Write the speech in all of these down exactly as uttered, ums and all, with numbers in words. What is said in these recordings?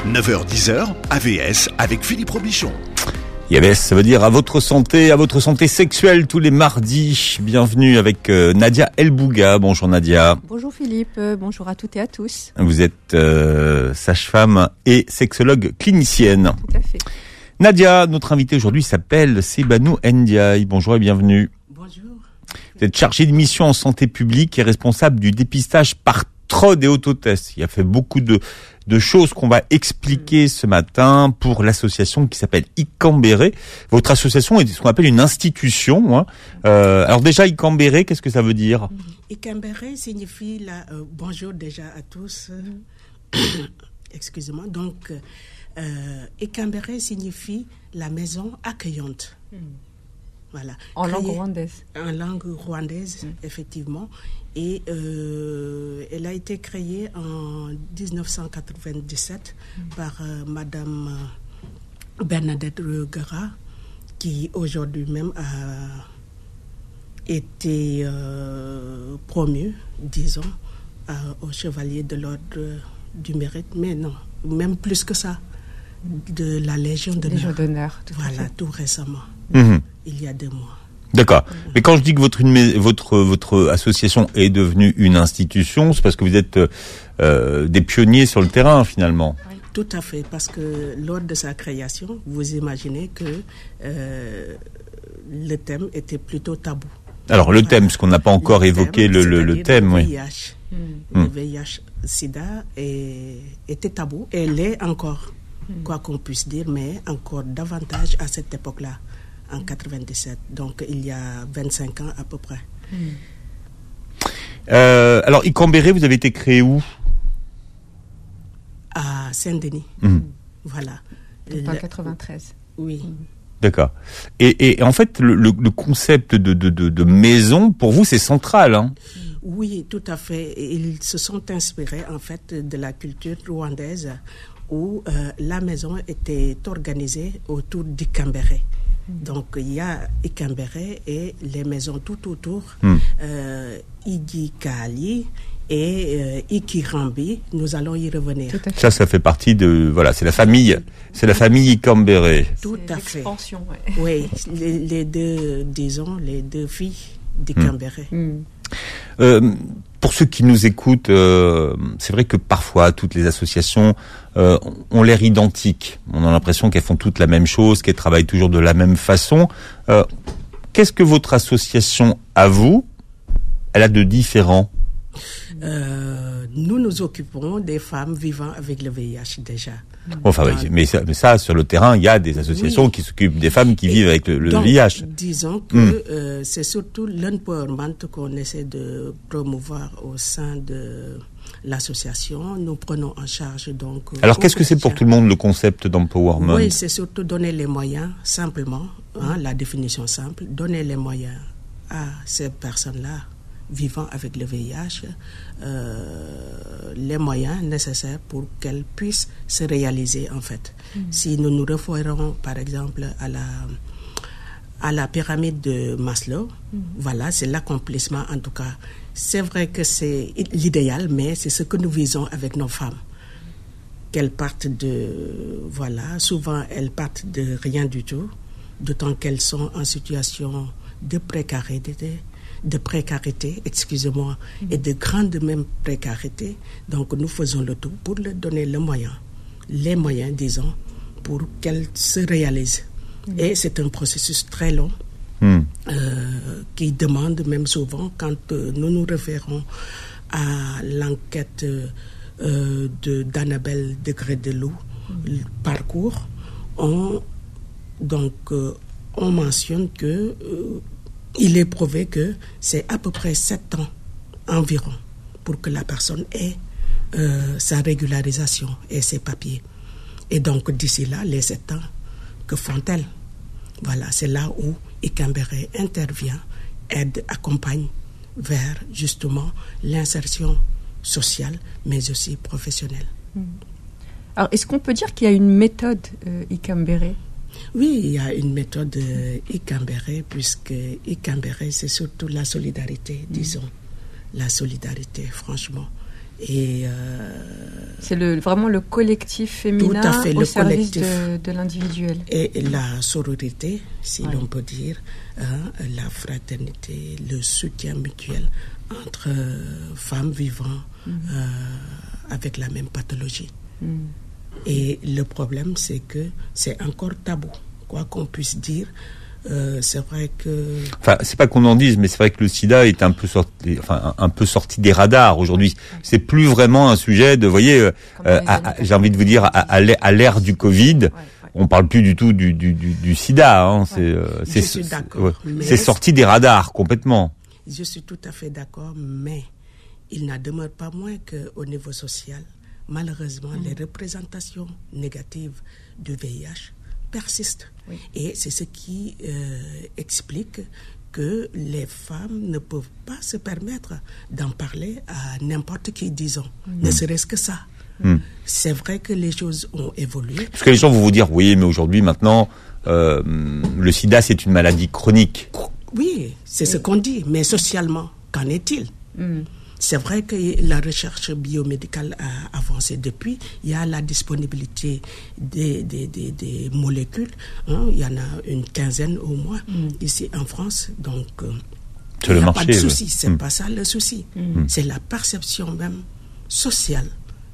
neuf heures dix heures, A V S avec Philippe Robichon. A V S, ça veut dire à votre santé, à votre santé sexuelle tous les mardis. Bienvenue avec euh, Nadia Elbouga. Bonjour Nadia. Bonjour Philippe, euh, bonjour à toutes et à tous. Vous êtes euh, sage-femme et sexologue clinicienne. Tout à fait. Nadia, notre invitée aujourd'hui s'appelle Sebanou Ndiaye. Bonjour et bienvenue. Bonjour. Vous êtes chargée de mission en santé publique et responsable du dépistage par T R O D et autotest. Il a fait beaucoup de, de choses qu'on va expliquer ce matin pour l'association qui s'appelle Ikambéré. Votre association est ce qu'on appelle une institution. Hein. Euh, alors déjà, Ikambéré, qu'est-ce que ça veut dire ? Ikambéré signifie la, euh, bonjour déjà à tous. Excusez-moi. Donc, euh, Ikambéré signifie la maison accueillante. Mm. Voilà. En Créé, langue rwandaise. En langue rwandaise, mm. effectivement. Et euh, elle a été créée en dix-neuf cent quatre-vingt-dix-sept mm. par euh, Madame Bernadette Rugara, qui aujourd'hui même a été euh, promue, disons, euh, au chevalier de l'ordre du mérite. Mais non, même plus que ça, de la Légion d'honneur. Légion d'honneur, tout Voilà, tout récemment, mmh. il y a deux mois. D'accord. Mais quand je dis que votre votre votre association est devenue une institution, c'est parce que vous êtes euh, des pionniers sur le terrain finalement. Oui, tout à fait, parce que lors de sa création, vous imaginez que euh, le thème était plutôt tabou. Alors le thème, parce qu'on n'a pas encore le évoqué thème, le, le, le thème, le oui. V I H. Mm. Le V I H-Sida est, était tabou et l'est encore, mm. quoi qu'on puisse dire, mais encore davantage à cette époque-là. En quatre-vingt-dix-sept, donc il y a vingt-cinq ans à peu près. Mm. Euh, alors, Ikambéré, vous avez été créé où ? À Saint-Denis. Mm. Voilà. Donc en quatre-vingt-treize. Oui. Mm. D'accord. Et, et en fait, le, le, le concept de, de, de, de maison, pour vous, c'est central, hein ? Oui, tout à fait. Ils se sont inspirés, en fait, de la culture rwandaise où euh, la maison était organisée autour d'Ikambéré. Donc, il y a Ikambéré et les maisons tout autour, mm. euh, Igikali et euh, Ikirambi. Nous allons y revenir. Ça, ça fait partie de... Voilà, c'est la famille, c'est la famille Ikambéré. Tout à fait. L'expansion, ouais. Oui, les, les deux, disons, les deux filles d'Ikambéré. Mm. Mm. Euh, pour ceux qui nous écoutent, euh, c'est vrai que parfois toutes les associations euh, ont l'air identiques. On a l'impression qu'elles font toutes la même chose, qu'elles travaillent toujours de la même façon. Euh, qu'est-ce que votre association a, vous, elle a de différent ? Euh, nous nous occupons des femmes vivant avec le V I H déjà. Enfin, oui, mais, ça, mais ça, sur le terrain, il y a des associations oui. qui s'occupent des femmes qui Et vivent avec le, le donc, V I H. Disons que mm. euh, c'est surtout l'empowerment qu'on essaie de promouvoir au sein de l'association. Nous prenons en charge donc... Alors, qu'est-ce que c'est pour tout le monde le concept d'empowerment ? Oui, c'est surtout donner les moyens, simplement, hein, la définition simple, donner les moyens à ces personnes-là vivant avec le V I H, euh, les moyens nécessaires pour qu'elles puissent se réaliser en fait. Mmh. Si nous nous référons par exemple à la, à la pyramide de Maslow, mmh. voilà, c'est l'accomplissement en tout cas. C'est vrai que c'est l'idéal, mais c'est ce que nous visons avec nos femmes. Qu'elles partent de, voilà, souvent elles partent de rien du tout, d'autant qu'elles sont en situation de précarité, de précarité, excusez-moi, mmh. et de grande même précarité. Donc nous faisons le tout pour leur donner le moyen, les moyens, disons, pour qu'elles se réalisent. Mmh. Et c'est un processus très long mmh. euh, qui demande même souvent, quand euh, nous nous référons à l'enquête euh, de, d'Annabelle Degré-Deloup, mmh. le parcours, on, donc, euh, on mentionne que euh, il est prouvé que c'est à peu près sept ans environ pour que la personne ait euh, sa régularisation et ses papiers. Et donc, d'ici là, les sept ans, que font-elles ? Voilà, c'est là où Ikambéré intervient, aide, accompagne vers, justement, l'insertion sociale, mais aussi professionnelle. Alors, est-ce qu'on peut dire qu'il y a une méthode euh, Ikambéré ? Oui, il y a une méthode euh, Ikambéré, puisque Ikambéré, c'est surtout la solidarité, disons. La solidarité, franchement. Et euh, c'est le, vraiment le collectif féminin tout à fait, au le service collectif de, de l'individuel. Et la sororité, si Ouais. l'on peut dire, hein, la fraternité, le soutien mutuel entre euh, femmes vivant Mm. euh, avec la même pathologie. Mm. Et le problème, c'est que c'est encore tabou. Quoi qu'on puisse dire, euh, c'est vrai que... Enfin, c'est pas qu'on en dise, mais c'est vrai que le sida est un peu sorti, enfin, un, un peu sorti des radars aujourd'hui. C'est plus vraiment un sujet de, vous voyez, euh, Comme dans les à- années à- j'ai envie de vous dire, à, à l'ère- à l'ère du Covid, Ouais, ouais. on parle plus du tout du, du, du, du sida. Hein, c'est, euh, Je c'est, suis c'est- d'accord, ouais. mais- C'est sorti des radars complètement. Je suis tout à fait d'accord, mais il n'en demeure pas moins qu'au niveau social, malheureusement, Mm. les représentations négatives du V I H persistent. Oui. Et c'est ce qui euh, explique que les femmes ne peuvent pas se permettre d'en parler à n'importe qui, disons, ne serait-ce que ça. Mm. C'est vrai que les choses ont évolué. Parce que les gens vont vous dire, oui, mais aujourd'hui, maintenant, euh, le sida, c'est une maladie chronique. Oui, c'est ce qu'on dit, mais socialement, qu'en est-il? Mm. C'est vrai que la recherche biomédicale a avancé depuis. Il y a la disponibilité des, des, des, des molécules. Hein. Il y en a une quinzaine au moins Mm. ici en France. Donc, euh, C'est il le n'y a marché. pas de ouais. souci. C'est Mm. pas ça le souci. Mm. C'est la perception même sociale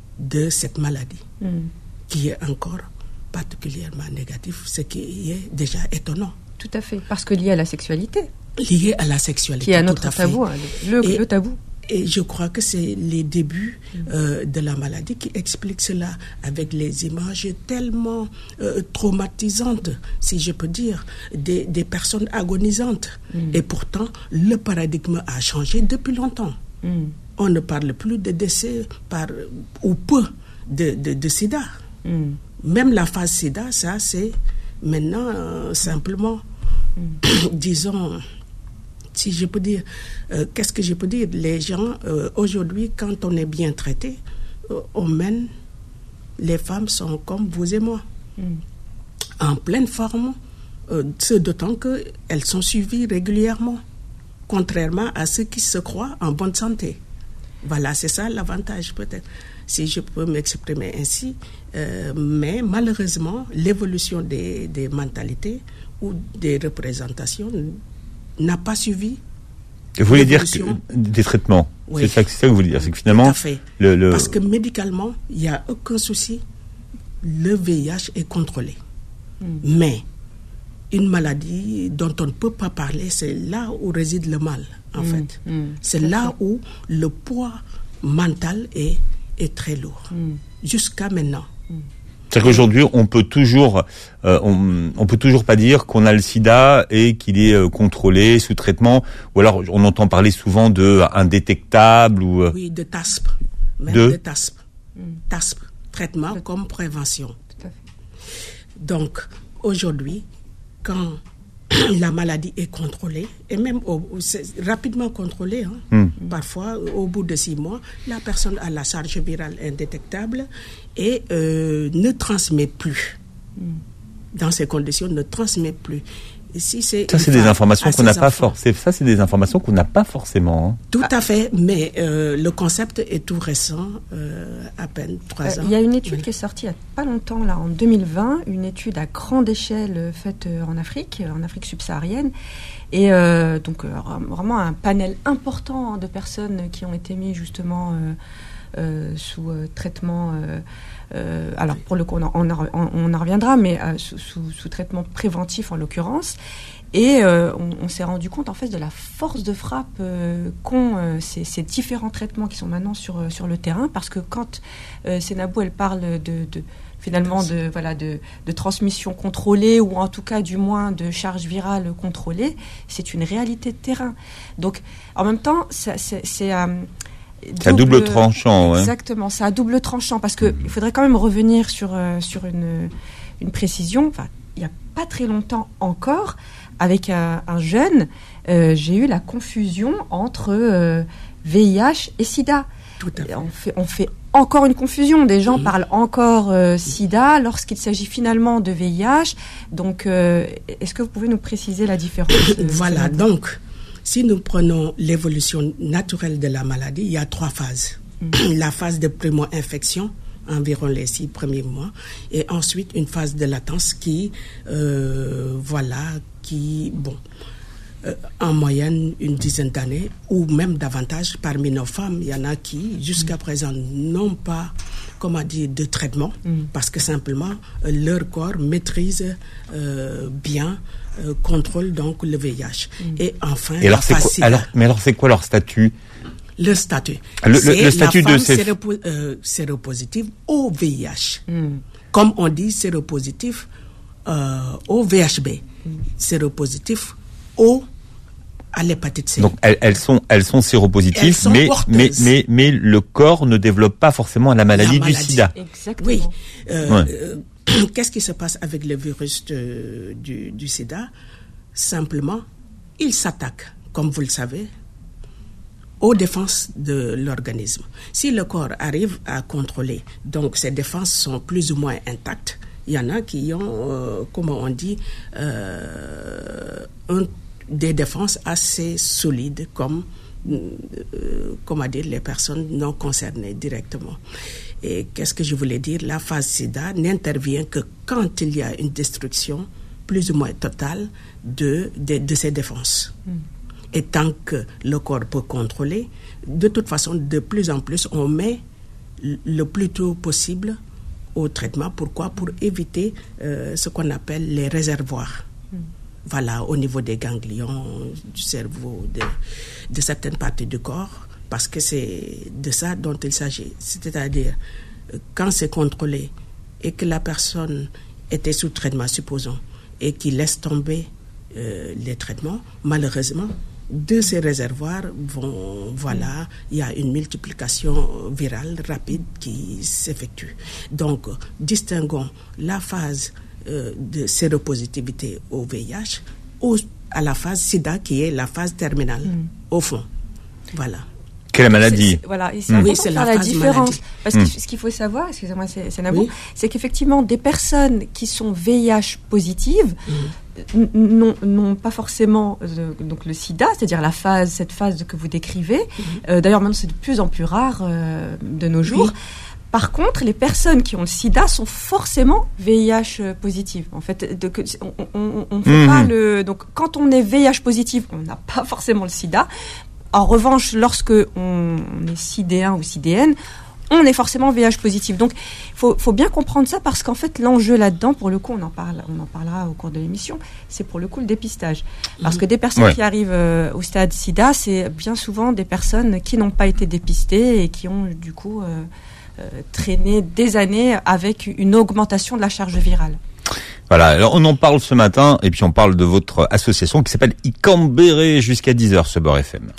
de cette maladie Mm. qui est encore particulièrement négative, ce qui est déjà étonnant. Tout à fait. Parce que lié à la sexualité, Lié à la sexualité. qui est un tout autre à fait. tabou, hein, le, Et- le tabou. Et je crois que c'est les débuts euh, de la maladie qui expliquent cela, avec les images tellement euh, traumatisantes, si je peux dire, des, des personnes agonisantes. Mm. Et pourtant, le paradigme a changé depuis longtemps. Mm. On ne parle plus de décès par, ou peu de, de, de sida. Mm. Même la phase sida, ça c'est maintenant euh, simplement, disons, si je peux dire, euh, qu'est-ce que je peux dire? Les gens, euh, aujourd'hui, quand on est bien traité, euh, on mène, les femmes sont comme vous et moi, Mm. en pleine forme, euh, ce d'autant qu'elles sont suivies régulièrement, contrairement à ceux qui se croient en bonne santé. Voilà, c'est ça l'avantage peut-être, si je peux m'exprimer ainsi. Euh, mais malheureusement, l'évolution des, des mentalités ou des représentations n'a pas suivi. Vous voulez dire que, l'évolution. des traitements. Oui. C'est ça, c'est ça que vous voulez dire. C'est que Tout finalement, à fait. le, le, Parce que médicalement, il n'y a aucun souci. Le V I H est contrôlé. Mm. Mais une maladie dont on ne peut pas parler, c'est là où réside le mal, en Mm. fait. Mm. C'est là où le poids mental est, est très lourd. Mm. Jusqu'à maintenant. c'est qu'aujourd'hui, on peut toujours, euh, on, on peut toujours pas dire qu'on a le sida et qu'il est euh, contrôlé, sous traitement. Ou alors, on entend parler souvent de indétectable ou. euh, Oui, de T A S P. Même De de T A S P. T A S P. Traitement De- comme prévention. Tout à fait. Donc, aujourd'hui, quand la maladie est contrôlée, et même au, c'est rapidement contrôlée, hein, Hmm. parfois au bout de six mois, la personne a la charge virale indétectable et euh, ne transmet plus. Dans ces conditions, ne transmet plus. Et si c'est Ça, une c'est des femme informations à qu'on n'a ses pas enfants, forcément. Ça, c'est des informations qu'on n'a pas forcément. Hein. Tout à fait, mais euh, le concept est tout récent, euh, à peine trois Euh, ans. Il y a une étude Oui. qui est sortie il n'y a pas longtemps, là, en deux mille vingt, une étude à grande échelle euh, faite euh, en Afrique, euh, en Afrique subsaharienne. Et euh, donc, euh, vraiment un panel important de personnes qui ont été mises justement euh, euh, sous euh, traitement. Euh, euh, alors, pour le coup, on en, on en- on en reviendra, mais euh, sous, sous- sous traitement préventif en l'occurrence. Et euh, on, on s'est rendu compte en fait de la force de frappe euh, qu'ont euh, ces, ces différents traitements qui sont maintenant sur, euh, sur le terrain, parce que quand euh, Sénabou elle parle de, de finalement de voilà de, de transmission contrôlée, ou en tout cas du moins de charge virale contrôlée, c'est une réalité de terrain. Donc en même temps, ça, c'est, c'est euh, C'est à double tranchant, ouais. Exactement, c'est à double tranchant, parce que il faudrait quand même revenir sur euh, sur une une précision. Enfin, il y a pas très longtemps encore, avec un, un jeune, euh, j'ai eu la confusion entre euh, V I H et SIDA. Tout à fait. On fait, on fait encore une confusion. Des gens Mmh. parlent encore euh, SIDA lorsqu'il s'agit finalement de V I H. Donc, euh, est-ce que vous pouvez nous préciser la différence euh, Voilà, Sénabou ? donc, si nous prenons l'évolution naturelle de la maladie, il y a trois phases. mmh. la phase de primo-infection, environ les six premiers mois, et ensuite une phase de latence qui, euh, voilà, qui, bon, euh, en moyenne une dizaine d'années, ou même davantage. Parmi nos femmes, il y en a qui, jusqu'à mmh. présent, n'ont pas, comment dire, de traitement, mmh. parce que simplement, euh, leur corps maîtrise euh, bien, euh, contrôle donc le V I H. Mmh. Et enfin, et alors, c'est quoi, alors, mais alors, c'est quoi leur statut? Le statut. Le, le, le statut la de femme ces... séropo, euh, séropositive au V I H. Mm. Comme on dit séropositif euh, au V H B. Mm. Séropositif au, à l'hépatite C. Donc elles, elles sont elles sont séropositives, elles sont mais, mais mais mais le corps ne développe pas forcément la maladie, la maladie. du sida. Exactement. Oui. Euh, ouais. euh, qu'est-ce qui se passe avec le virus de, du, du sida? Simplement, il s'attaque, comme vous le savez, aux défenses de l'organisme. Si le corps arrive à contrôler, donc ces défenses sont plus ou moins intactes, il y en a qui ont, euh, comment on dit, euh, un, des défenses assez solides, comme, euh, comment dire, les personnes non concernées directement. Et qu'est-ce que je voulais dire? La phase sida n'intervient que quand il y a une destruction plus ou moins totale de, de, de ces défenses. Mm. Et tant que le corps peut contrôler, de toute façon, de plus en plus, on met le plus tôt possible au traitement. Pourquoi? Pour éviter euh, ce qu'on appelle les réservoirs. Mm. Voilà, au niveau des ganglions, du cerveau, de, de certaines parties du corps, parce que c'est de ça dont il s'agit. C'est-à-dire, quand c'est contrôlé et que la personne était sous traitement, supposons, et qu'il laisse tomber euh, les traitements, malheureusement, de ces réservoirs vont, voilà, il y a une multiplication virale rapide qui s'effectue. Donc, distinguons la phase euh, de séropositivité au V I H au, à la phase sida qui est la phase terminale, mm. au fond. Voilà. Quelle maladie? C'est, c'est, voilà, et c'est mmh. important oui, c'est de la faire la différence. maladie. Parce que mmh. ce qu'il faut savoir, excusez-moi, c'est, c'est Nabou, oui. c'est qu'effectivement, des personnes qui sont V I H positives mmh. n'ont, n'ont pas forcément euh, donc le sida, c'est-à-dire la phase, cette phase que vous décrivez. Mmh. Euh, d'ailleurs, maintenant, c'est de plus en plus rare euh, de nos jours. Oui. Par contre, les personnes qui ont le sida sont forcément V I H positives. En fait, de, on ne fait mmh. pas le... Donc, quand on est V I H positif, on n'a pas forcément le sida. En revanche, lorsque on est sidéen ou sidéenne, on est forcément V I H positif. Donc, il faut, faut bien comprendre ça parce qu'en fait, l'enjeu là-dedans, pour le coup, on en parle, on en parlera au cours de l'émission, c'est pour le coup le dépistage. Parce que des personnes ouais. qui arrivent euh, au stade sida, c'est bien souvent des personnes qui n'ont pas été dépistées et qui ont du coup euh, euh, traîné des années avec une augmentation de la charge virale. Voilà, alors on en parle ce matin et puis on parle de votre association qui s'appelle Ikambéré jusqu'à dix heures sur Beurre F M.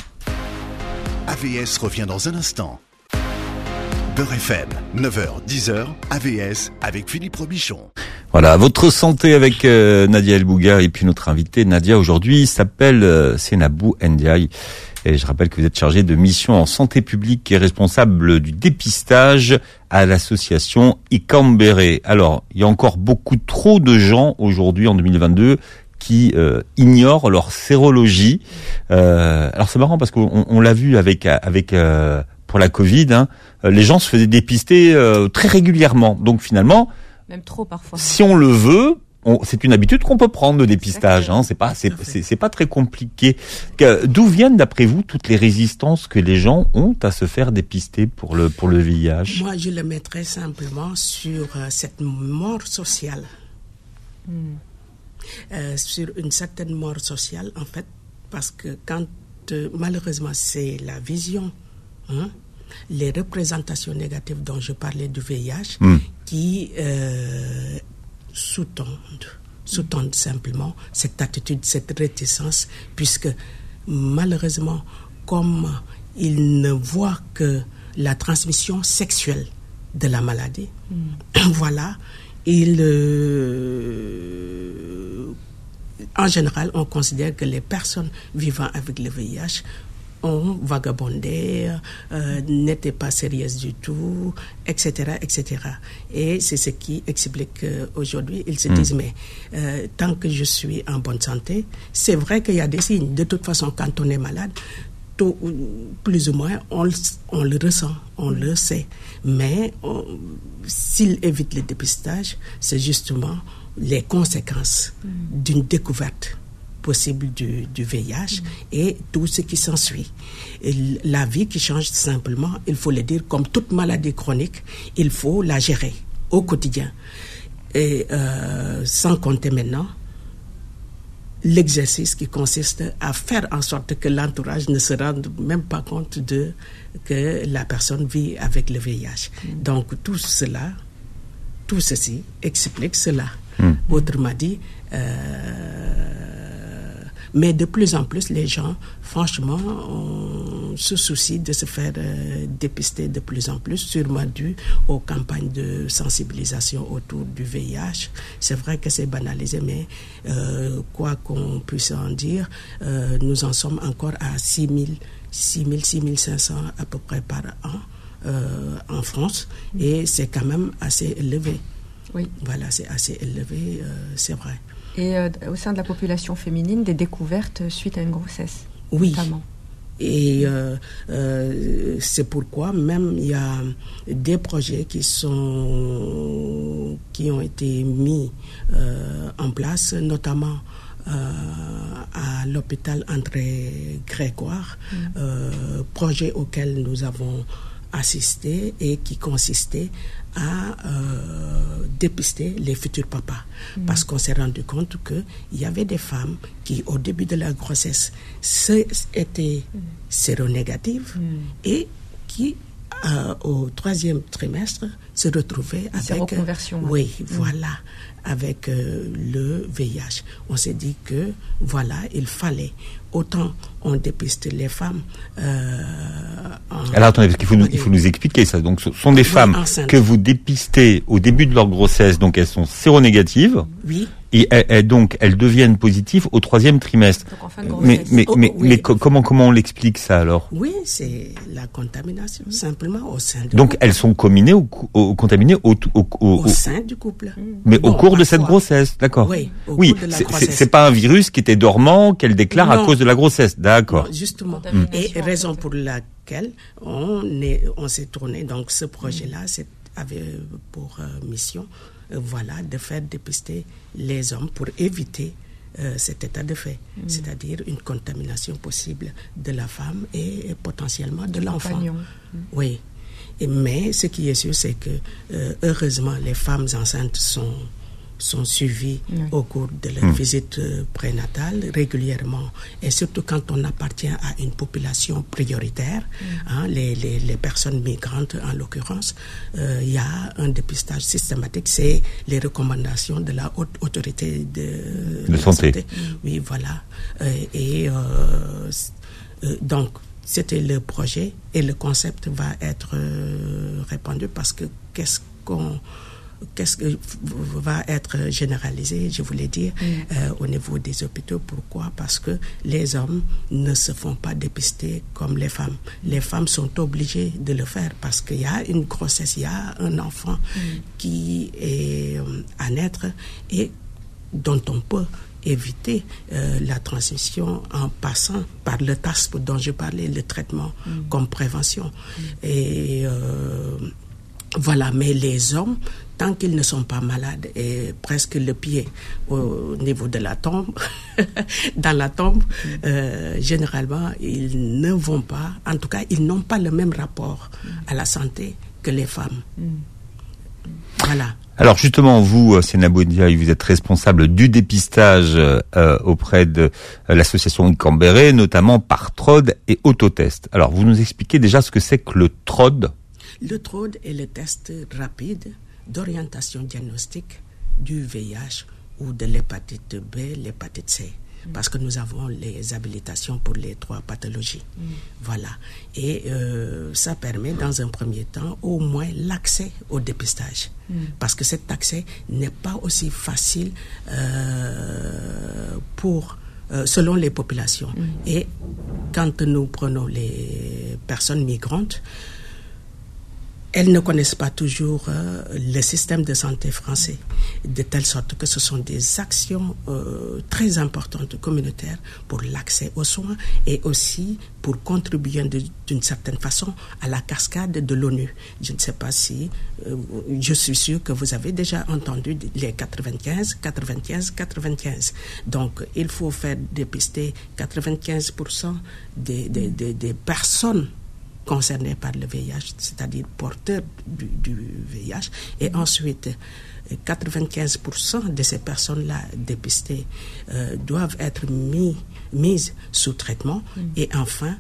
A V S revient dans un instant. Beurre F M, neuf heures, dix heures, A V S avec Philippe Robichon. Voilà, votre santé avec euh, Nadia El Bouga et puis notre invitée Nadia aujourd'hui s'appelle euh, Senabou Ndiaye. Et je rappelle que vous êtes chargée de mission en santé publique et responsable du dépistage à l'association Ikambéré. Alors, il y a encore beaucoup trop de gens aujourd'hui en deux mille vingt-deux qui euh, ignorent leur sérologie. Euh, alors c'est marrant parce qu'on on l'a vu avec avec euh, pour la Covid, hein, les gens se faisaient dépister euh, très régulièrement. Donc finalement, même trop parfois. Si on le veut, on, c'est une habitude qu'on peut prendre le dépistage. Hein, c'est pas c'est, c'est c'est pas très compliqué. Que, d'où viennent d'après vous toutes les résistances que les gens ont à se faire dépister pour le pour le V I H? Moi, je le mettrais simplement sur euh, cette mort sociale. Hmm. Euh, sur une certaine mort sociale, en fait, parce que quand, euh, malheureusement, c'est la vision, hein, les représentations négatives dont je parlais du V I H, mm. qui euh, sous-tendent, sous-tendent simplement cette attitude, cette réticence, puisque malheureusement, comme ils ne voient que la transmission sexuelle de la maladie, mm. voilà, ils... Euh, en général, on considère que les personnes vivant avec le V I H ont vagabondé, euh, n'étaient pas sérieuses du tout, et cetera, et cetera. Et c'est ce qui explique qu'aujourd'hui, ils se mmh. disent, mais euh, tant que je suis en bonne santé, c'est vrai qu'il y a des signes. De toute façon, quand on est malade, tôt, plus ou moins, on, on le ressent, on le sait. Mais on, s'il évite le dépistage, c'est justement les conséquences mmh. d'une découverte possible du, du V I H mmh. et tout ce qui s'ensuit. Et la vie qui change simplement, il faut le dire, comme toute maladie chronique, il faut la gérer au quotidien. Et euh, sans compter maintenant l'exercice qui consiste à faire en sorte que l'entourage ne se rende même pas compte de que la personne vit avec le V I H. Mmh. Donc tout cela, tout ceci explique cela. Mmh. Autrement dit, euh, mais de plus en plus, les gens, franchement, on se soucie de se faire euh, dépister de plus en plus, sûrement dû aux campagnes de sensibilisation autour du V I H. C'est vrai que c'est banalisé, mais euh, quoi qu'on puisse en dire, euh, nous en sommes encore à six mille, six mille, six mille cinq cents à peu près par an euh, en France, et c'est quand même assez élevé. Oui. Voilà, c'est assez élevé, euh, c'est vrai. Et euh, au sein de la population féminine, des découvertes suite à une grossesse, oui. notamment. Et euh, euh, c'est pourquoi même il y a des projets qui sont qui ont été mis euh, en place, notamment euh, à l'hôpital André Grégoire, mmh. euh, projet auquel nous avons assisté et qui consistait à euh, dépister les futurs papas. Mmh. Parce qu'on s'est rendu compte qu'il y avait des femmes qui, au début de la grossesse, étaient mmh. séronégatives mmh. et qui, euh, au troisième trimestre, se retrouvaient avec... Séroconversion. Oui, mmh. voilà, avec euh, le V I H. On s'est dit que, voilà, il fallait... Autant on dépiste les femmes. Euh, en... Alors attendez, parce qu'il faut nous, il faut nous expliquer ça. Donc, ce sont des oui, femmes enceintes. Que vous dépistez au début de leur grossesse, donc elles sont séronégatives. Oui. Et elles, elles, donc elles deviennent positives au troisième trimestre. Donc en fin de mais mais oh, mais, oui. mais co- comment comment on l'explique ça alors? Oui, c'est la contamination mmh. simplement au sein du donc couple. Elles sont contaminées au, au contaminées au au, au, au, au sein du couple. Mais bon, au cours parfois. de cette grossesse, d'accord. Oui. Au oui. cours de la c'est, grossesse. C'est, c'est pas un virus qui était dormant qu'elle déclare non. à cause de la grossesse, d'accord. Non, justement. Mmh. Et raison pour laquelle on est on s'est tourné. Donc ce projet-là, c'est avait pour euh, mission euh, voilà de faire dépister les hommes pour éviter euh, cet état de fait, mmh. c'est-à-dire une contamination possible de la femme et, et potentiellement de l'enfant. Mmh. Oui. Et, mais ce qui est sûr, c'est que euh, heureusement les femmes enceintes sont sont suivies oui. au cours de leur mmh. visite euh, prénatale régulièrement, et surtout quand on appartient à une population prioritaire, mmh. hein, les, les, les personnes migrantes en l'occurrence, euh, il y a un dépistage systématique, c'est les recommandations de la haute autorité de, de santé. santé. Mmh. Oui, voilà. Euh, et euh, euh, donc, c'était le projet, et le concept va être euh, répandu parce que qu'est-ce qu'on Qu'est-ce que va être généralisé, je voulais dire, mm. euh, au niveau des hôpitaux. Pourquoi? Parce que les hommes ne se font pas dépister comme les femmes. Les femmes sont obligées de le faire parce qu'il y a une grossesse, il y a un enfant mm. qui est euh, à naître et dont on peut éviter euh, la transmission en passant par le T A S P dont je parlais, le traitement mm. comme prévention. Mm. Et euh, voilà, mais les hommes, tant qu'ils ne sont pas malades et presque le pied au niveau de la tombe, dans la tombe, mmh. euh, généralement, ils ne vont pas, en tout cas, ils n'ont pas le même rapport mmh. à la santé que les femmes. Mmh. Voilà. Alors justement, vous, Seynabou Ndiaye, vous êtes responsable du dépistage euh, auprès de euh, l'association Icambéré, notamment par T R O D et Autotest. Alors, vous nous expliquez déjà ce que c'est que le T R O D? Le T R O D est le test rapide d'orientation diagnostique du V I H ou de l'hépatite B, l'hépatite C. Mmh. Parce que nous avons les habilitations pour les trois pathologies. Mmh. Voilà. Et euh, ça permet, dans un premier temps, au moins l'accès au dépistage. Mmh. Parce que cet accès n'est pas aussi facile euh, pour... Euh, selon les populations. Mmh. Et quand nous prenons les personnes migrantes, elles ne connaissent pas toujours euh, le système de santé français, de telle sorte que ce sont des actions euh, très importantes communautaires pour l'accès aux soins et aussi pour contribuer de, d'une certaine façon à la cascade de l'ONU. Je ne sais pas si, euh, je suis sûr que vous avez déjà entendu les quatre-vingt-quinze, quatre-vingt-quinze, quatre-vingt-quinze. Donc, il faut faire dépister quatre-vingt-quinze pour cent des, des, des, des personnes concernés par le V I H, c'est-à-dire porteurs du, du V I H, et ensuite quatre-vingt-quinze pour cent de ces personnes-là dépistées euh, doivent être mis, mises sous traitement, mmh. et enfin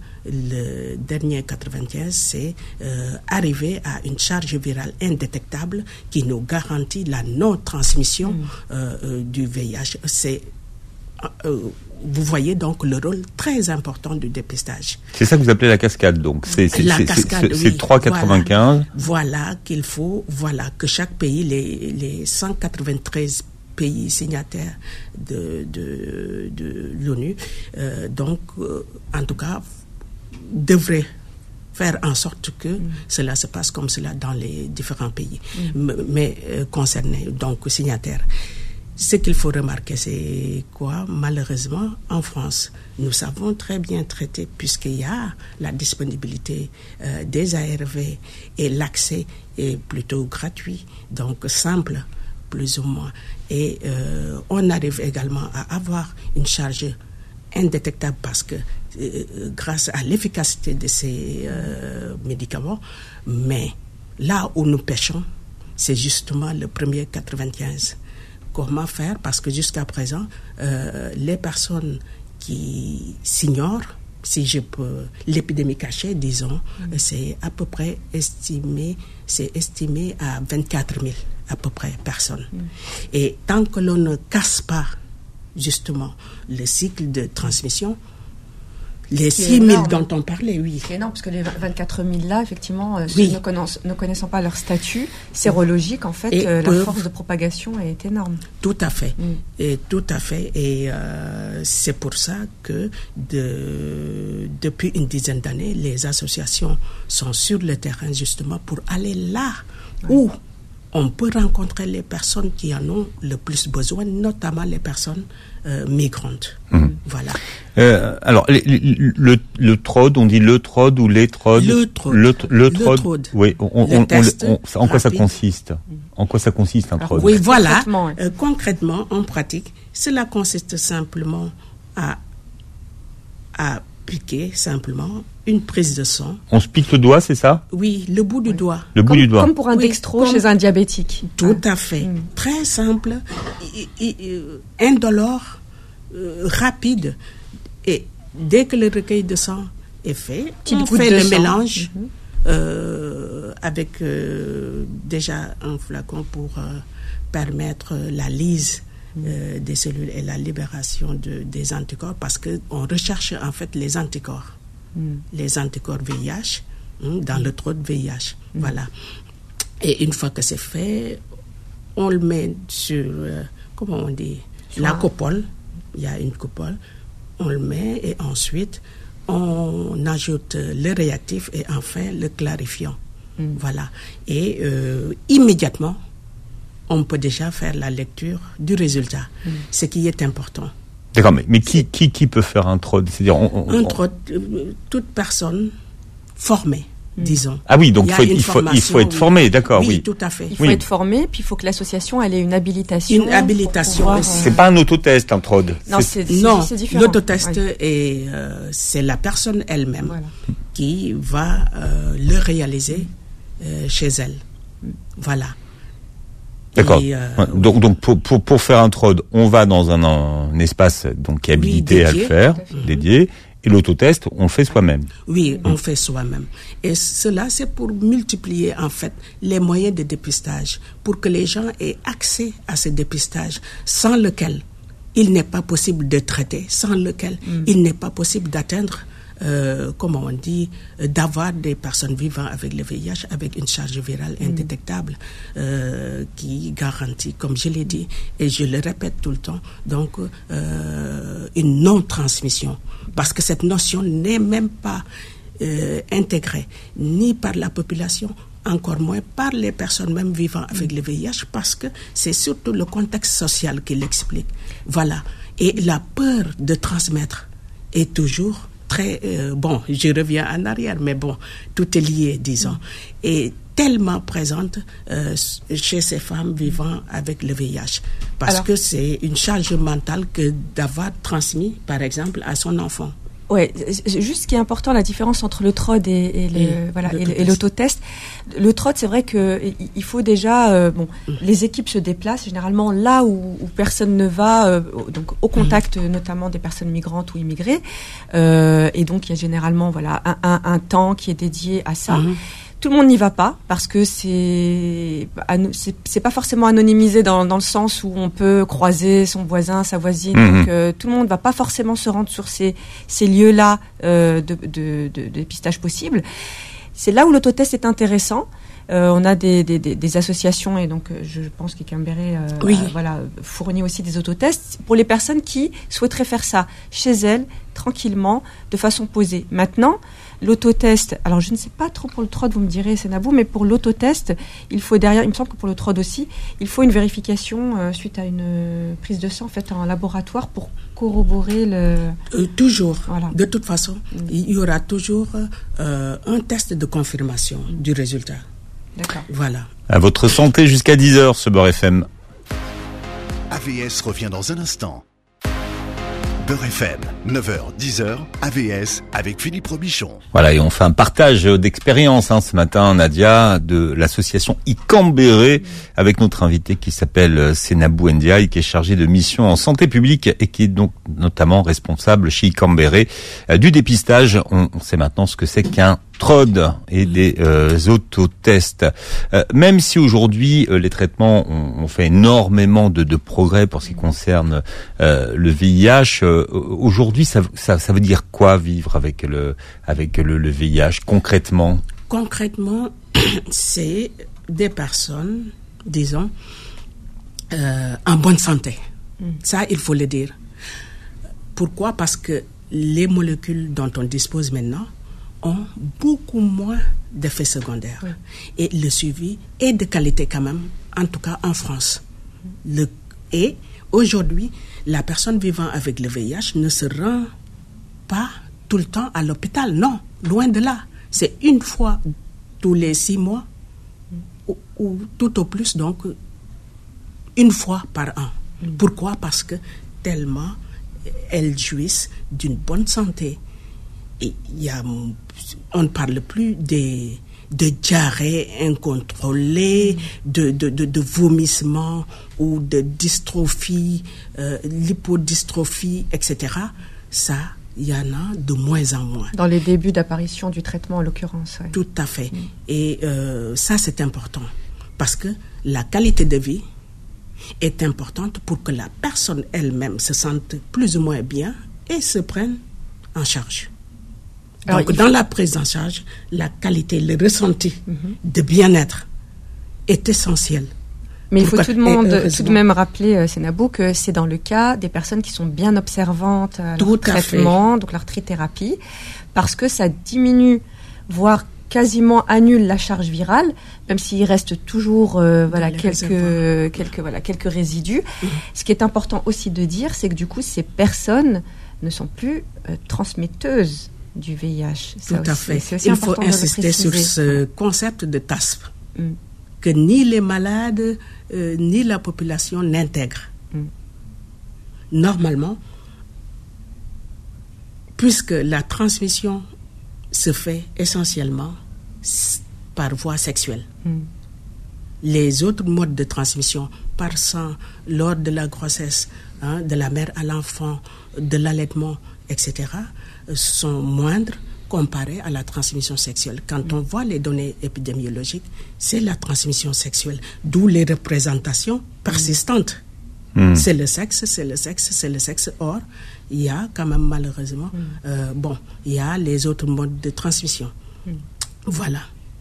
le dernier quatre-vingt-quinze, c'est euh, arriver à une charge virale indétectable qui nous garantit la non-transmission mmh. euh, euh, du V I H. C'est euh, vous voyez donc le rôle très important du dépistage. C'est ça que vous appelez la cascade, donc. C'est, c'est, la c'est, cascade, c'est, c'est, oui. trois virgule quatre-vingt-quinze. Voilà, voilà qu'il faut, voilà, que chaque pays, les, les cent quatre-vingt-treize pays signataires de, de, de l'ONU, euh, donc, euh, en tout cas, devraient faire en sorte que mmh. cela se passe comme cela dans les différents pays, mmh. mais euh, concernés, donc signataires. Ce qu'il faut remarquer, c'est quoi? Malheureusement, en France, nous savons très bien traiter, puisqu'il y a la disponibilité euh, des A R V et l'accès est plutôt gratuit, donc simple, plus ou moins. Et euh, on arrive également à avoir une charge indétectable parce que euh, grâce à l'efficacité de ces euh, médicaments, mais là où nous pêchons, c'est justement le premier quatre-vingt-quinze. Comment faire? Parce que jusqu'à présent, euh, les personnes qui s'ignorent, si je peux, l'épidémie cachée, disons, mmh. c'est à peu près estimé, c'est estimé à vingt-quatre mille à peu près personnes. Mmh. Et tant que l'on ne casse pas justement le cycle de transmission, les six mille dont on parlait, oui. C'est énorme, parce que les vingt-quatre mille là, effectivement, euh, oui. ne, connaissant, ne connaissant pas leur statut sérologique, en fait, euh, la force de propagation est énorme. Tout à fait. Mm. Et tout à fait. Et euh, c'est pour ça que de, depuis une dizaine d'années, les associations sont sur le terrain, justement, pour aller là ouais. où on peut rencontrer les personnes qui en ont le plus besoin, notamment les personnes euh, migrantes. Mmh. Voilà. Euh, alors, le, le, le, le T R O D, on dit le T R O D ou les T R O D. Le T R O D. Le, le T R O D. Le T R O D. Oui, on, on, on, on, en quoi rapide. ça consiste? En quoi ça consiste un T R O D? Oui, voilà. Concrètement, ouais. euh, concrètement, en pratique, cela consiste simplement à, à piquer simplement une prise de sang. On se pique le doigt, c'est ça? Oui, le bout du oui. doigt. Le bout comme, du doigt. Comme pour un oui, dextro comme... chez un diabétique. Tout ah. à fait. Mm. Très simple, et, et, et, indolore, euh, rapide. Et dès que le recueil de sang est fait, Petite on fait le sang. mélange mm-hmm. euh, avec euh, déjà un flacon pour euh, permettre la lyse Euh, des cellules et la libération de, des anticorps, parce qu'on recherche en fait les anticorps, mm. les anticorps V I H hein, dans mm. le T R O D V I H. Mm. Voilà. Et une fois que c'est fait, on le met sur, euh, comment on dit, sur la coupole. Il y a une coupole. On le met et ensuite on ajoute le réactif et enfin le clarifiant. Mm. Voilà. Et euh, immédiatement, on peut déjà faire la lecture du résultat, mmh. ce qui est important. D'accord, mais, mais qui, qui, qui peut faire un T R O D? C'est-à-dire, on, on, un T R O D, euh, toute personne formée, mmh. disons. Ah oui, donc il faut, il, faut, il faut être oui. formé, d'accord, oui. Oui, tout à fait. Il faut oui. être formé, puis il faut que l'association elle ait une habilitation. Une habilitation. Pouvoir, aussi. euh... C'est pas un autotest, un T R O D. Non, c'est, c'est, non, c'est différent. L'autotest, oui. est, euh, c'est la personne elle-même voilà. qui va euh, le réaliser euh, chez elle. Mmh. Voilà. D'accord. Et, euh, donc, donc pour, pour, pour faire un T R O D, on va dans un, un espace donc qui est habilité oui, dédié, à le faire, mmh. dédié, et l'autotest, on le fait soi-même. Oui, mmh. on fait soi-même. Et cela, c'est pour multiplier en fait les moyens de dépistage, pour que les gens aient accès à ce dépistage, sans lequel il n'est pas possible de traiter, sans lequel mmh. il n'est pas possible d'atteindre Euh, comment on dit, euh, d'avoir des personnes vivant avec le V I H avec une charge virale mmh. indétectable euh, qui garantit, comme je l'ai dit, et je le répète tout le temps, donc euh, une non-transmission. Parce que cette notion n'est même pas euh, intégrée ni par la population, encore moins par les personnes même vivant avec le V I H, parce que c'est surtout le contexte social qui l'explique. Voilà. Et la peur de transmettre est toujours très... Euh, bon, je reviens en arrière, mais bon, tout est lié, disons. Et tellement présente euh, chez ces femmes vivant avec le V I H. Parce Alors, que c'est une charge mentale que d'avoir transmis, par exemple, à son enfant. Oui, juste ce qui est important, la différence entre le T R O D et, et, le, et, voilà, et, et l'autotest. Le T R O D, c'est vrai qu'il faut déjà... Euh, bon, mmh. Les équipes se déplacent généralement là où, où personne ne va, euh, donc au contact mmh. notamment des personnes migrantes ou immigrées. Euh, et donc, il y a généralement voilà, un, un, un temps qui est dédié à ça. Mmh. Tout le monde n'y va pas parce que c'est c'est, c'est pas forcément anonymisé dans, dans le sens où on peut croiser son voisin, sa voisine. Mmh. Donc euh, tout le monde va pas forcément se rendre sur ces ces lieux-là euh, de, de, de, de dépistage possible. C'est là où l'autotest est intéressant. Euh, on a des, des, des, des associations et donc je pense qu'Ikambéré euh, oui. a, voilà, fournit aussi des autotests pour les personnes qui souhaiteraient faire ça chez elles, tranquillement, de façon posée. Maintenant, l'autotest, alors je ne sais pas trop pour le T R O D, vous me direz, Sénabou, mais pour l'autotest, il faut derrière, il me semble que pour le T R O D aussi, il faut une vérification euh, suite à une euh, prise de sang faite en laboratoire pour corroborer le... Euh, toujours. Voilà. De toute façon, mmh. il y aura toujours euh, un test de confirmation mmh. du résultat. D'accord. Voilà. À votre santé jusqu'à dix heures, ce Beurre F M. A V S revient dans un instant. Beurre F M, neuf heures, dix heures, A V S avec Philippe Robichon. Voilà, et on fait un partage d'expérience hein, ce matin, Nadia, de l'association Ikambéré, avec notre invité qui s'appelle Sénabou Ndiaye, qui est chargé de mission en santé publique et qui est donc notamment responsable chez Ikambéré euh, du dépistage. On, on sait maintenant ce que c'est qu'un T R O D et des euh, autotests. Euh, même si aujourd'hui euh, les traitements ont, ont fait énormément de, de progrès pour ce qui concerne euh, le V I H, euh, aujourd'hui ça, ça, ça veut dire quoi vivre avec le avec le, le V I H concrètement? Concrètement, c'est des personnes, disons, euh, en bonne santé. Mm. Ça, il faut le dire. Pourquoi? Parce que les molécules dont on dispose maintenant ont beaucoup moins d'effets secondaires. Oui. Et le suivi est de qualité quand même, en tout cas en France. Le, et aujourd'hui, la personne vivant avec le V I H ne se rend pas tout le temps à l'hôpital. Non, loin de là. C'est une fois tous les six mois, ou, ou tout au plus, donc, une fois par an. Mm. Pourquoi? Parce que tellement elles jouissent d'une bonne santé. Et il y a, on ne parle plus des, de diarrhée incontrôlée, mmh. de, de, de, de vomissements ou de dystrophie, euh, lipodystrophie, et cetera. Ça, il y en a de moins en moins. Dans les débuts d'apparition du traitement, en l'occurrence. Ouais. Tout à fait. Mmh. Et euh, ça, c'est important. Parce que la qualité de vie est importante pour que la personne elle-même se sente plus ou moins bien et se prenne en charge. Alors, donc, dans faut... la prise en charge, la qualité, le ressenti mm-hmm. de bien-être est essentiel. Mais il faut tout, le monde, tout de même rappeler, euh, Sénabou, que c'est dans le cas des personnes qui sont bien observantes à tout leur traitement, donc leur trithérapie, parce que ça diminue, voire quasiment annule la charge virale, même s'il reste toujours euh, voilà quelques quelques voilà quelques résidus. Mm-hmm. Ce qui est important aussi de dire, c'est que du coup, ces personnes ne sont plus euh, transmetteuses du V I H. Ça Tout aussi, à fait. C'est aussi Il faut insister sur ce concept de T A S P, mm. que ni les malades euh, ni la population n'intègrent. Mm. Normalement, puisque la transmission se fait essentiellement par voie sexuelle. Mm. Les autres modes de transmission, par sang, lors de la grossesse, hein, de la mère à l'enfant, de l'allaitement, et cetera, sont moindres comparés à la transmission sexuelle. Quand on voit les données épidémiologiques, c'est la transmission sexuelle, d'où les représentations persistantes. Mmh. C'est le sexe, c'est le sexe, c'est le sexe. Or, il y a quand même malheureusement, mmh. euh, bon, il y a les autres modes de transmission. Mmh. Voilà.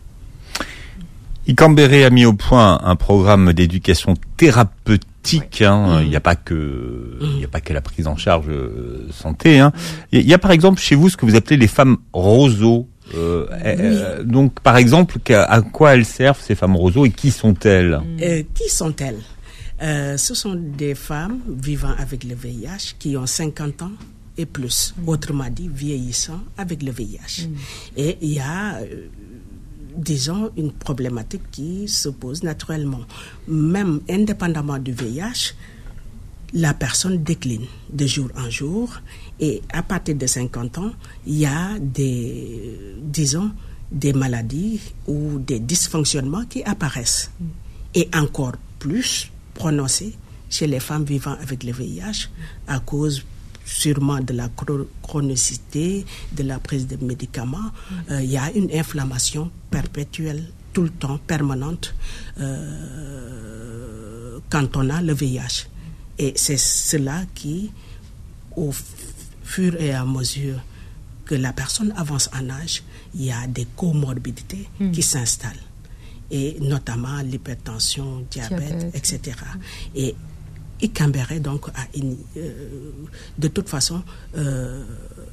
Ikambéré a mis au point un programme d'éducation thérapeutique. Ouais. Hein. Il n'y a pas que, il n'y a pas que la prise en charge euh, santé. Hein. Il y a par exemple chez vous ce que vous appelez les femmes roseaux. Euh, oui. euh, donc, par exemple, à quoi elles servent ces femmes roseaux et qui sont-elles? euh, Qui sont-elles? euh, Ce sont des femmes vivant avec le V I H qui ont cinquante ans et plus, mmh. autrement dit, vieillissant avec le V I H. Mmh. Et il y a, euh, disons, une problématique qui se pose naturellement. Même indépendamment du V I H, la personne décline de jour en jour et à partir de cinquante ans, il y a des, disons, des maladies ou des dysfonctionnements qui apparaissent. Mmh. Et encore plus prononcés chez les femmes vivant avec le V I H à cause sûrement de la chronicité, de la prise de médicaments. Il euh, y a une inflammation perpétuelle, tout le temps, permanente, euh, quand on a le V I H. Et c'est cela qui, au fur et à mesure que la personne avance en âge, il y a des comorbidités mmh. qui s'installent. Et notamment l'hypertension, diabète, diabète. et cetera. Et Icambere, donc, a une, euh, de toute façon, euh,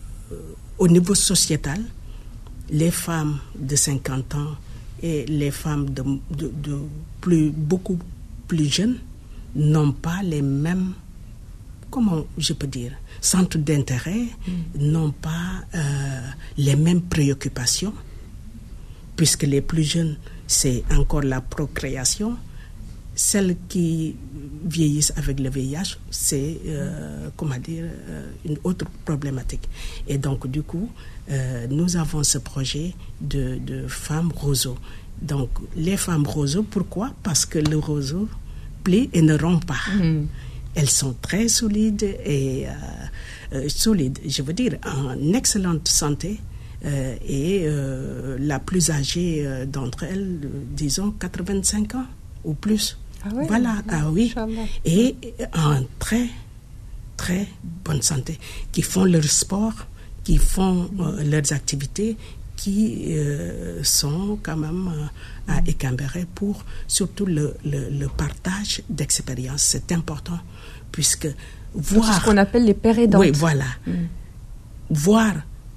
au niveau sociétal, les femmes de cinquante ans et les femmes de, de, de plus, beaucoup plus jeunes n'ont pas les mêmes, comment je peux dire, centres d'intérêt, mm. n'ont pas euh, les mêmes préoccupations, puisque les plus jeunes, c'est encore la procréation. Celles qui vieillissent avec le V I H, c'est, euh, comment dire, euh, une autre problématique. Et donc, du coup, euh, nous avons ce projet de, de femmes roseaux. Donc, les femmes roseaux, pourquoi? Parce que le roseau plie et ne rompt pas. Mmh. Elles sont très solides et euh, euh, solides, je veux dire, en excellente santé. Euh, et euh, la plus âgée euh, d'entre elles, euh, disons, quatre-vingt-cinq ans ou plus. Ah ouais, voilà, ah oui, et en très, très bonne santé, qui font leur sport, qui font euh, leurs activités, qui euh, sont quand même euh, à Icambere pour surtout le, le, le partage d'expériences. C'est important, puisque voir... C'est ce qu'on appelle les pères aidants. Oui, voilà. Mm. Voir,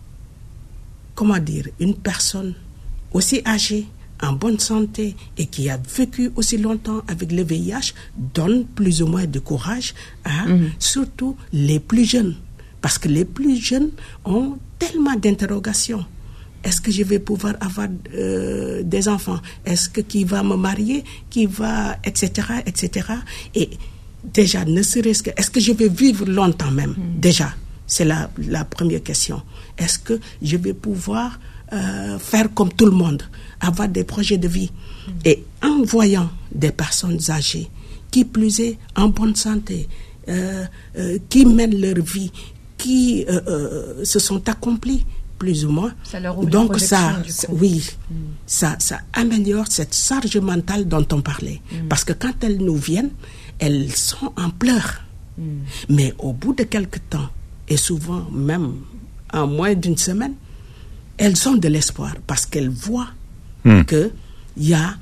comment dire, une personne aussi âgée, en bonne santé et qui a vécu aussi longtemps avec le V I H donne plus ou moins de courage à mmh. surtout les plus jeunes. Parce que les plus jeunes ont tellement d'interrogations. Est-ce que je vais pouvoir avoir euh, des enfants? Est-ce que qui va me marier? Qui va, et cetera, et cetera. Et déjà, ne serait-ce que, est-ce que je vais vivre longtemps même? Mmh. Déjà, c'est la, la première question. Est-ce que je vais pouvoir euh, faire comme tout le monde? Avoir des projets de vie. Mmh. Et en voyant des personnes âgées, qui plus est en bonne santé, euh, euh, qui mènent leur vie, qui euh, euh, se sont accomplis, plus ou moins. Ça leur ouvre Donc une ça, du ça, coup. oui, mmh. ça, ça améliore cette charge mentale dont on parlait. Mmh. Parce que quand elles nous viennent, elles sont en pleurs. Mmh. Mais au bout de quelque temps, et souvent même en moins d'une semaine, elles ont de l'espoir parce qu'elles voient Mmh. qu'il y a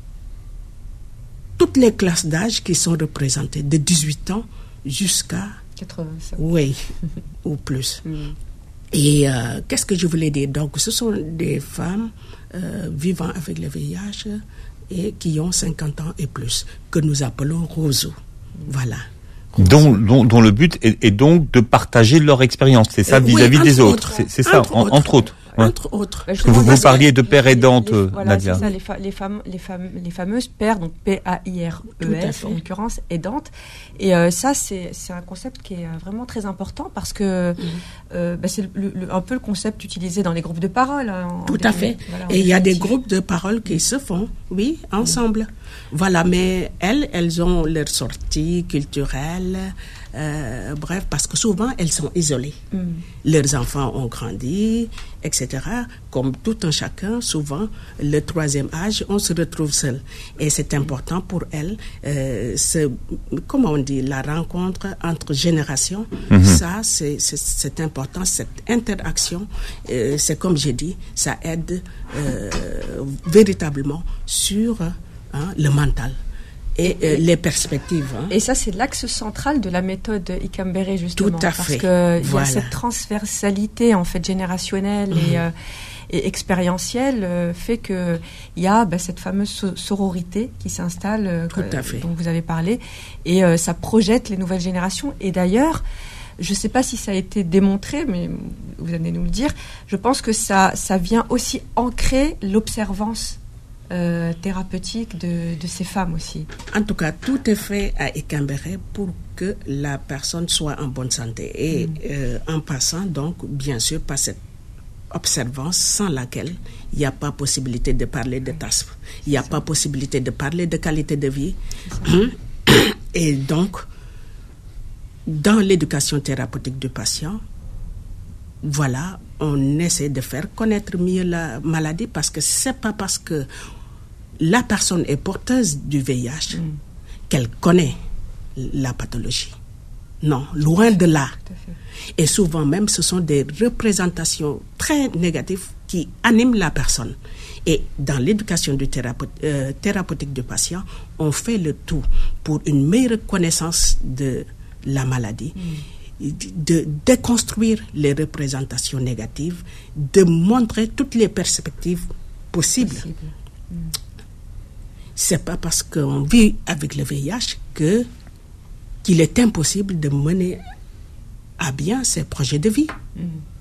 toutes les classes d'âge qui sont représentées, de dix-huit ans jusqu'à quatre-vingt-cinq. Oui, ou plus. Mmh. Et euh, qu'est-ce que je voulais dire? Donc, ce sont des femmes euh, vivant avec le V I H et qui ont cinquante ans et plus, que nous appelons roseaux. Mmh. Voilà. Dont, dont, dont le but est, est donc de partager leur expérience, c'est ça, euh, vis-à-vis oui, des autres. C'est, c'est ça, entre en, autres. entre autres. Ouais. Entre autres. Parce que vous, vous parliez de père aidante, les, les, voilà, Nadia. C'est ça, les, fa- les, femmes, les, femmes, les fameuses pères, donc P A I R E S, en l'occurrence, aidantes. Et euh, ça, c'est, c'est un concept qui est vraiment très important parce que mmh. euh, bah, c'est le, le, un peu le concept utilisé dans les groupes de parole. En, Tout en à fait. Voilà, et il y a des groupes de parole qui mmh. se font, oui, ensemble. Mmh. Voilà, mais elles, elles ont leurs sorties culturelles. Euh, bref, parce que souvent, elles sont isolées. Mm. Leurs enfants ont grandi, et cetera. Comme tout un chacun, souvent, le troisième âge, on se retrouve seul. Et c'est important pour elles, euh, ce, comment on dit, la rencontre entre générations. Mm-hmm. Ça, c'est, c'est, c'est important, cette interaction. Euh, c'est comme j'ai dit, ça aide euh, véritablement sur hein, le mental. Et euh, les perspectives. Hein. Et ça, c'est l'axe central de la méthode Icambere, justement. Tout à parce fait. Parce qu'il voilà. y a cette transversalité, en fait, générationnelle. Mmh. Et, euh, et expérientiel euh, fait que il y a bah, cette fameuse so- sororité qui s'installe, euh, Tout à fait. dont vous avez parlé, et euh, ça projette les nouvelles générations. Et d'ailleurs, je ne sais pas si ça a été démontré, mais vous allez nous le dire. Je pense que ça, ça vient aussi ancrer l'observance euh, thérapeutique de, de ces femmes aussi. En tout cas, tout est fait à Ikambéré pour que la personne soit en bonne santé. Et mmh. euh, en passant, donc, bien sûr, par cette observance sans laquelle il n'y a pas possibilité de parler de T A S P. Il n'y a pas possibilité de parler de qualité de vie. Et donc, dans l'éducation thérapeutique du patient, voilà, on essaie de faire connaître mieux la maladie parce que c'est pas parce que la personne est porteuse du V I H mm. qu'elle connaît la pathologie. Non, loin de là. Et souvent même, ce sont des représentations très négatives qui animent la personne. Et dans l'éducation du thérapeute, euh, thérapeutique du patient, on fait le tout pour une meilleure connaissance de la maladie, mm. de déconstruire les représentations négatives, de montrer toutes les perspectives possibles. Possible. Mm. C'est pas parce qu'on vit avec le V I H que qu'il est impossible de mener à bien ses projets de vie. Mm.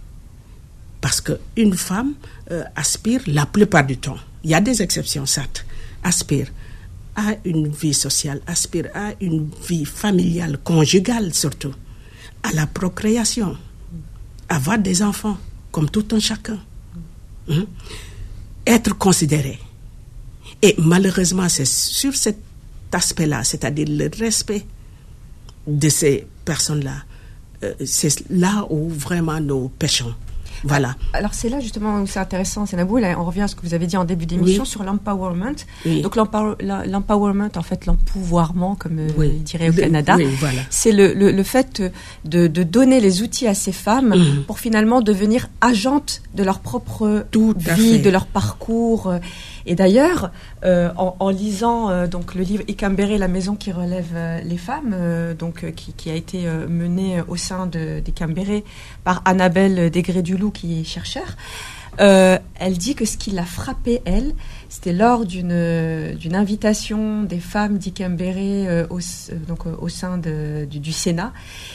Parce qu'une femme euh, aspire la plupart du temps, il y a des exceptions certes, aspire à une vie sociale, aspire à une vie familiale, conjugale surtout, à la procréation, avoir des enfants, comme tout un chacun. Mmh. Être considéré. Et malheureusement, c'est sur cet aspect-là, c'est-à-dire le respect de ces personnes-là, euh, c'est là où vraiment nous péchons. Voilà. Alors c'est là justement où c'est intéressant, Senabou, là on revient à ce que vous avez dit en début d'émission oui. sur l'empowerment. Oui. Donc l'empower, l'empowerment, en fait l'empouvoirment, comme oui. il dirait au Canada, oui, voilà. c'est le, le, le fait de, de donner les outils à ces femmes mmh. pour finalement devenir agentes de leur propre Tout vie, de leur parcours. Et d'ailleurs, euh, en, en lisant euh, donc le livre Ikambéré, la maison qui relève euh, les femmes, euh, donc euh, qui, qui a été euh, mené au sein de d'Ikambéré par Annabelle Degré-Duloup, qui est chercheur, euh, elle dit que ce qui l'a frappée, elle, c'était lors d'une d'une invitation des femmes d'Ikambéré euh, au, donc euh, au sein de, du, du Sénat.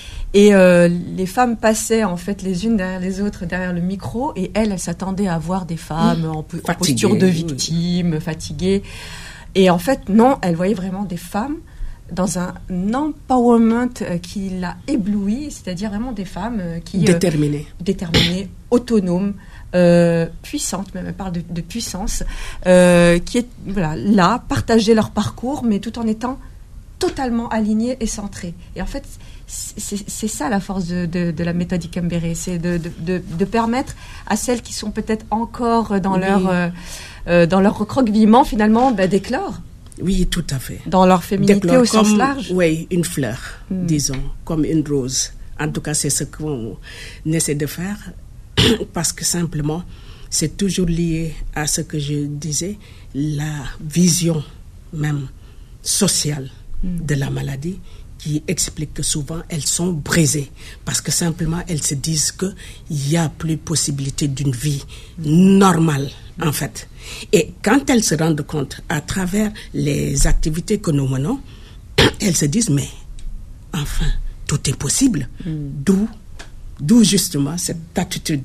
Et euh, les femmes passaient en fait les unes derrière les autres derrière le micro, et elle, elle s'attendait à voir des femmes mmh. en, en posture de victime, oui. fatiguées. Et en fait, non, elle voyait vraiment des femmes dans un empowerment euh, qui l'a éblouie, c'est-à-dire vraiment des femmes euh, qui déterminées, euh, déterminées, autonomes, euh, puissantes, même elle parle de, de puissance, euh, qui est voilà là, partager leur parcours, mais tout en étant totalement alignées et centrées. Et en fait, C'est, c'est ça la force de, de, de la méthode Ikambéré, c'est de, de, de, de permettre à celles qui sont peut-être encore dans oui. leur euh, euh, dans leur recroquevillement finalement bah, d'éclore. Oui, tout à fait. Dans leur féminité d'éclore au sens comme, large. Oui, une fleur, mm. disons, comme une rose. En tout cas, c'est ce qu'on essaie de faire parce que simplement, c'est toujours lié à ce que je disais, la vision même sociale mm. de la maladie, qui explique que souvent elles sont brisées parce que simplement elles se disent qu'il n'y a plus possibilité d'une vie normale en fait. Et quand elles se rendent compte à travers les activités que nous menons, elles se disent mais enfin tout est possible. Mm. D'où, d'où justement cette attitude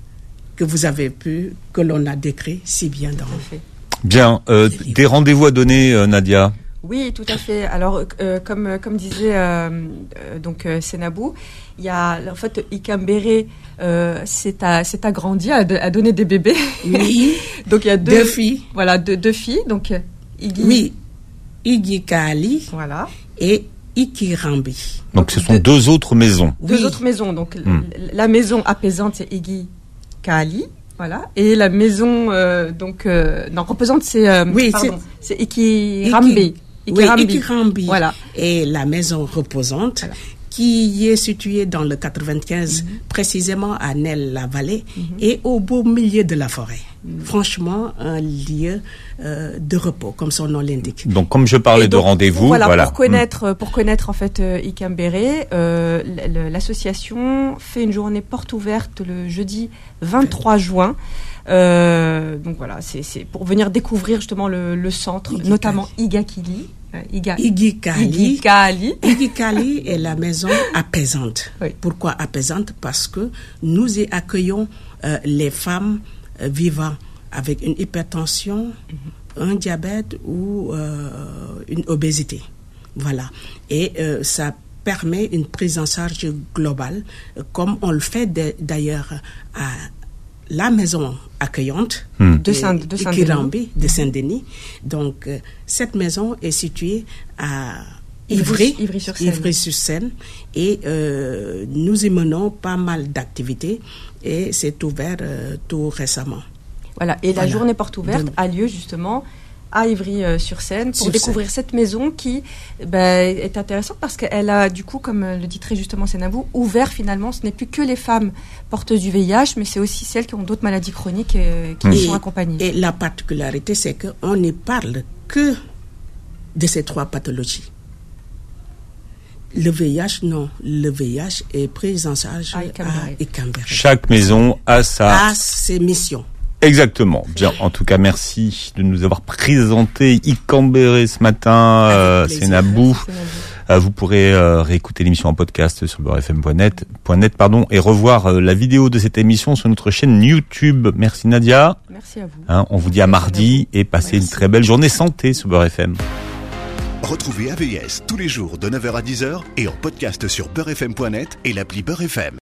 que vous avez pu, que l'on a décrit si bien dans le fait. Bien, euh, des rendez-vous à donner, euh, Nadia? Oui, tout à fait. Alors, euh, comme comme disait euh, euh, donc euh, Senabou, il y a en fait Ikambéré, euh, c'est à c'est agrandi, à, à donner des bébés. Oui. Donc il y a deux, deux filles. Voilà, deux, deux filles. Donc Iggy. Oui. Iggy Kaali. Voilà. Et Iki Rambi. Donc, donc ce sont deux, deux autres maisons. Deux oui. autres maisons. Donc hmm. la maison apaisante, c'est Iggy Kaali. Voilà. Et la maison euh, donc euh, non reposante, c'est euh, oui, pardon, c'est, c'est Iki Rambi. Oui, Iki Rambi. Voilà. Et la maison reposante, voilà. qui est situé dans le quatre-vingt-quinze, mm-hmm. précisément à Nesle-la-Vallée, mm-hmm. et au beau milieu de la forêt. Mm-hmm. Franchement, un lieu euh, de repos, comme son nom l'indique. Donc, comme je parlais donc, de rendez-vous, voilà, voilà. Pour connaître, mmh. pour connaître en fait euh, Ikambéré, euh, l'association fait une journée porte ouverte le jeudi vingt-trois juin. Euh, donc voilà, c'est, c'est pour venir découvrir justement le, le centre, Igikali. Notamment Igakili. Iga, Igikali. Igikali. Igikali est la maison apaisante. Oui. Pourquoi apaisante? Parce que nous y accueillons euh, les femmes euh, vivant avec une hypertension, mm-hmm. un diabète ou euh, une obésité. Voilà. Et euh, ça permet une prise en charge globale, euh, comme on le fait de, d'ailleurs à la maison accueillante hmm. de, Saint, de Saint-Denis. De Saint-Denis. Donc, euh, cette maison est située à Ivry, Ivry-sur-Seine. Ivry-sur-Seine. Et euh, nous y menons pas mal d'activités et c'est ouvert euh, tout récemment. Voilà. Et voilà. La journée porte ouverte de... a lieu justement à Ivry-sur-Seine pour sur découvrir Seine. Cette maison qui bah, est intéressante parce qu'elle a du coup, comme le dit très justement Sénabou, ouvert finalement, ce n'est plus que les femmes porteuses du V I H, mais c'est aussi celles qui ont d'autres maladies chroniques euh, qui et, sont accompagnées. Et la particularité, c'est qu'on ne parle que de ces trois pathologies. Le V I H, non. Le V I H est pris en charge à Ikambéré. Chaque maison a sa... a ses missions. Exactement. Bien. En tout cas, merci de nous avoir présenté Ikambéré ce matin. Euh, c'est Nabou. Euh, vous pourrez euh, réécouter l'émission en podcast sur beurre f m point net, .net pardon, et revoir euh, la vidéo de cette émission sur notre chaîne YouTube. Merci Nadia. Merci à vous. Hein, on vous dit à mardi et passez merci. Une très belle journée santé sur Beurre F M. Retrouvez A V S tous les jours de neuf heures à dix heures et en podcast sur beurre f m point net et l'appli Beurre F M.